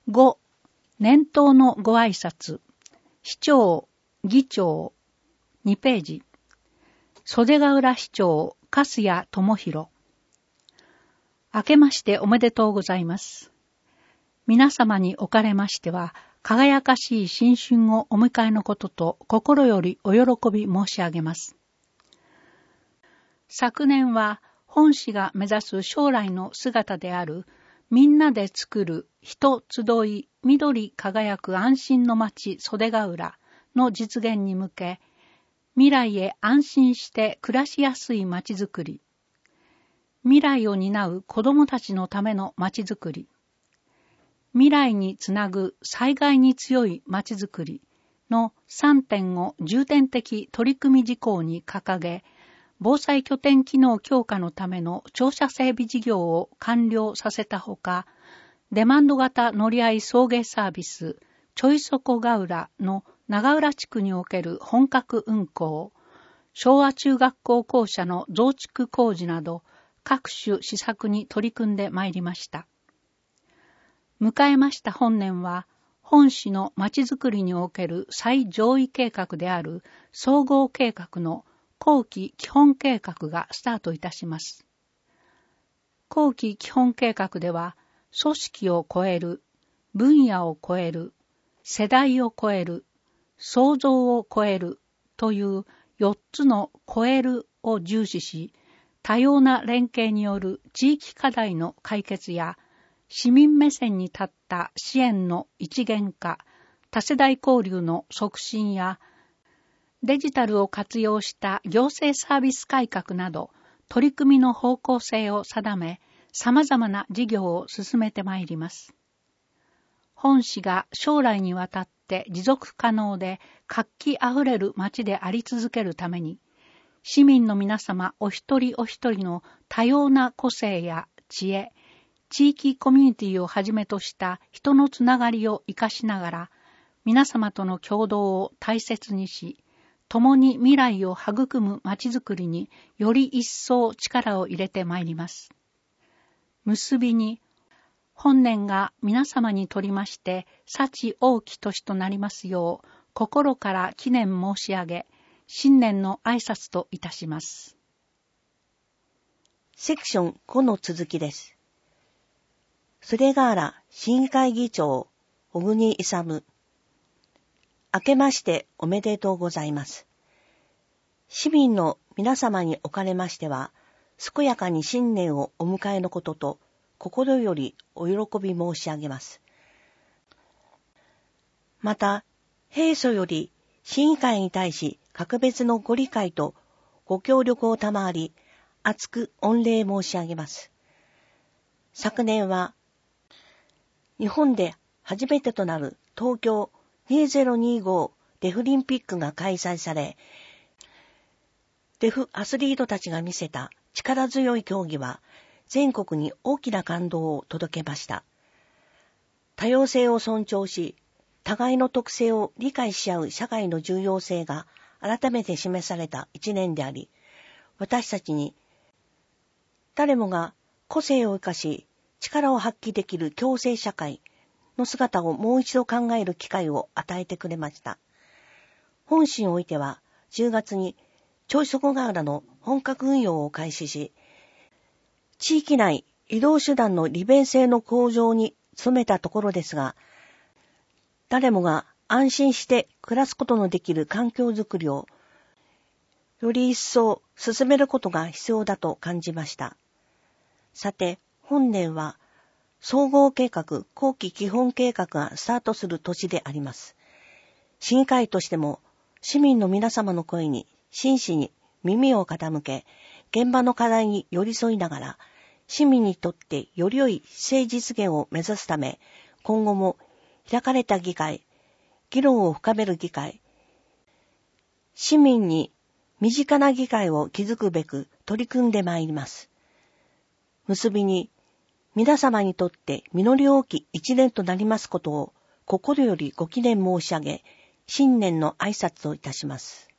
5、年頭のご挨拶。市長、議長。2ページ。袖ヶ浦市長、粕谷智弘。明けましておめでとうございます。皆様におかれましては、輝かしい新春をお迎えのことと心よりお喜び申し上げます。昨年は本市が目指す将来の姿であるみんなで作る人集い緑輝く安心の街袖ヶ浦の実現に向け、未来へ安心して暮らしやすい街づくり、未来を担う子どもたちのための街づくり、未来につなぐ災害に強い街づくりの3点を重点的取り組み事項に掲げ、防災拠点機能強化のための庁舎整備事業を完了させたほか、デマンド型乗り合い送迎サービス、ちょいそこヶ浦の長浦地区における本格運行、昭和中学校校舎の増築工事など、各種施策に取り組んでまいりました。迎えました本年は、本市のまちづくりにおける最上位計画である総合計画の後期基本計画がスタートいたします。後期基本計画では、組織を超える、分野を超える、世代を超える、創造を超えるという4つの超えるを重視し、多様な連携による地域課題の解決や、市民目線に立った支援の一元化、多世代交流の促進や、デジタルを活用した行政サービス改革など、取り組みの方向性を定め、様々な事業を進めてまいります。本市が将来にわたって持続可能で活気あふれる街であり続けるために、市民の皆様お一人お一人の多様な個性や知恵、地域コミュニティをはじめとした人のつながりを生かしながら、皆様との共同を大切にし、共に未来を育むまちづくりにより一層力を入れてまいります。結びに、本年が皆様にとりまして幸多き年となりますよう、心から祈念申し上げ、新年の挨拶といたします。 セクション5の続きです。袖ヶ浦市議会議長、小国勇。明けましておめでとうございます。市民の皆様におかれましては、健やかに新年をお迎えのことと、心よりお喜び申し上げます。また、平素より市議会に対し格別のご理解とご協力を賜り、厚く御礼申し上げます。昨年は、日本で初めてとなる東京2025デフリンピックが開催され、デフアスリートたちが見せた力強い競技は全国に大きな感動を届けました。多様性を尊重し、互いの特性を理解し合う社会の重要性が改めて示された一年であり、私たちに誰もが個性を生かし力を発揮できる共生社会の姿をもう一度考える機会を与えてくれました。本市においては10月にちょいそこヶ浦の本格運用を開始し、地域内移動手段の利便性の向上に努めたところですが、誰もが安心して暮らすことのできる環境づくりをより一層進めることが必要だと感じました。さて、本年は総合計画後期基本計画がスタートする年であります。市議会としても市民の皆様の声に真摯に耳を傾け、現場の課題に寄り添いながら、市民にとってより良い政実現を目指すため、今後も開かれた議会、議論を深める議会、市民に身近な議会を築くべく取り組んでまいります。結びに、皆様にとって実り多き一年となりますことを心よりご祈念申し上げ、新年の挨拶をいたします。